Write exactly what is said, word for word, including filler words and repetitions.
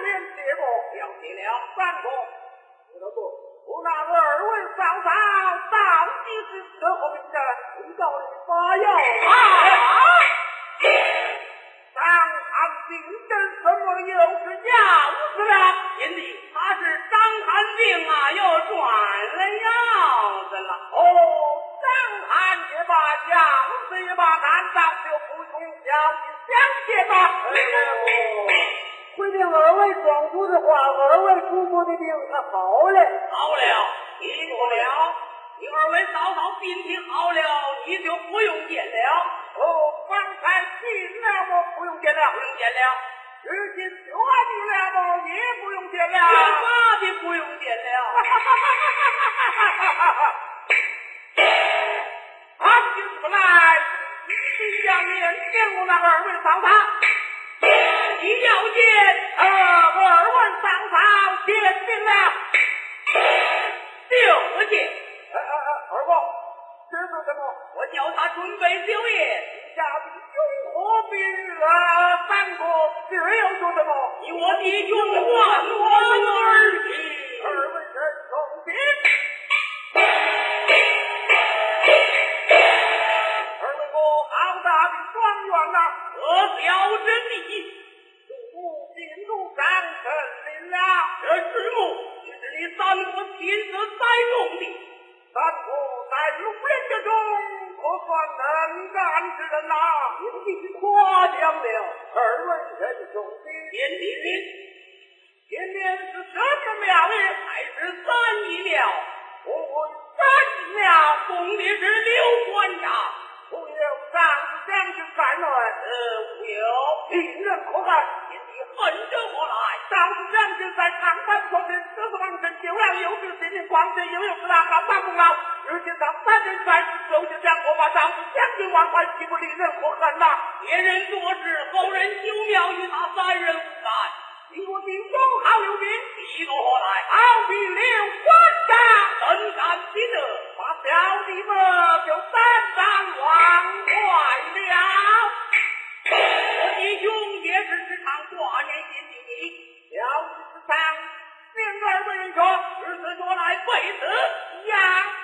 连结果，了解了，三个，不得不，我那二位嫂嫂到底是何何名人？回告你发药啊！张汉定这什么又是药子了？ 贤弟，他是伤寒病啊，又转了药子了。 哦，伤寒也罢，药子也罢，难道就不用小心相见吗？哎呦，回听二位庄主的话，二位主母的病可好了， 好了，你说了，你二位嫂嫂病体好了，你就不用见了。 哦，方才进了我不用见了， 不用见了。 如今就爱你了么，也不用见了。 干嘛的不用见了？ 他进不来，一定要面见我那二位嫂嫂。 你要见， 呃，二位嫂嫂见定了， 就见。 呃呃呃，二哥，这是什么？ 我叫他准备酒宴。 下的永和比啊，三个这又说什么？ 你我弟兄万万而去， 二位人重禀。二位我好大的庄园呐， 可表真理。 祖母进入上神灵了， 这之木也是你三伯亲自栽种的。 三伯在路人之中可算能干之人呐，您必须夸奖了。二位人兄弟， 贤弟， 今年是什么庙宇？ 还是三义庙？ 我问三义庙供的是刘关长， 我有上将军在内， 呃，无有。 令人可爱。 贤弟恨着我来。 上次将军在长山坡边得罪王臣，救了有志心灵光天，又有四大汉大功劳。如今他三人在此，手就将我把上次将军万万岂不令人可恨呐？ 别人做事，后人修庙，与他三人无干。 你我弟兄好有名， 一个何来？ 好比刘关长， 怎敢比得？ 把小弟们就三三忘怀了。 我弟兄也是时常挂念贤弟你， 小弟时常令二位人说， 如此说来，为此呀。